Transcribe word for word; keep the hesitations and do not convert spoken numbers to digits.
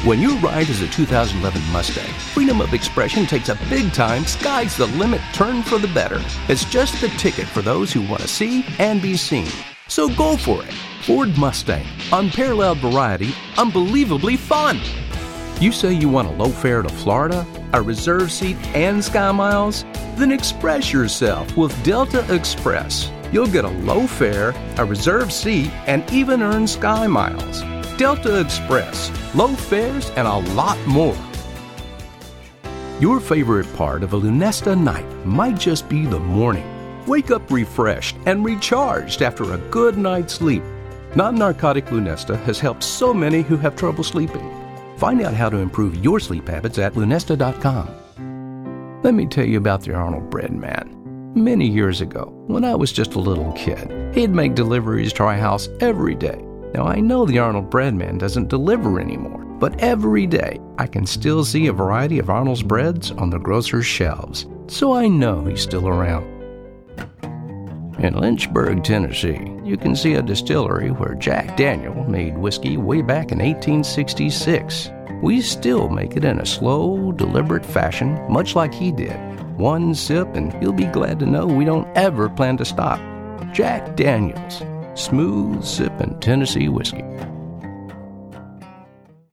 When your ride is a two thousand eleven Mustang, freedom of expression takes a big-time sky's the limit turn for the better. It's just the ticket for those who want to see and be seen. So go for it. Ford Mustang. Unparalleled variety, unbelievably fun. You say you want a low fare to Florida, a reserve seat, and Sky Miles? Then express yourself with Delta Express. You'll get a low fare, a reserved seat, and even earn Sky Miles. Delta Express. Low fares and a lot more. Your favorite part of a Lunesta night might just be the morning. Wake up refreshed and recharged after a good night's sleep. Non-narcotic Lunesta has helped so many who have trouble sleeping. Find out how to improve your sleep habits at lunesta dot com. Let me tell you about the Arnold Bread Man. Many years ago, when I was just a little kid, he'd make deliveries to our house every day. Now, I know the Arnold Bread Man doesn't deliver anymore, but every day I can still see a variety of Arnold's breads on the grocer's shelves, so I know he's still around. In Lynchburg, Tennessee, you can see a distillery where Jack Daniel made whiskey way back in eighteen sixty-six. We still make it in a slow, deliberate fashion, much like he did. One sip and you'll be glad to know we don't ever plan to stop. Jack Daniel's. Smooth sipping Tennessee whiskey.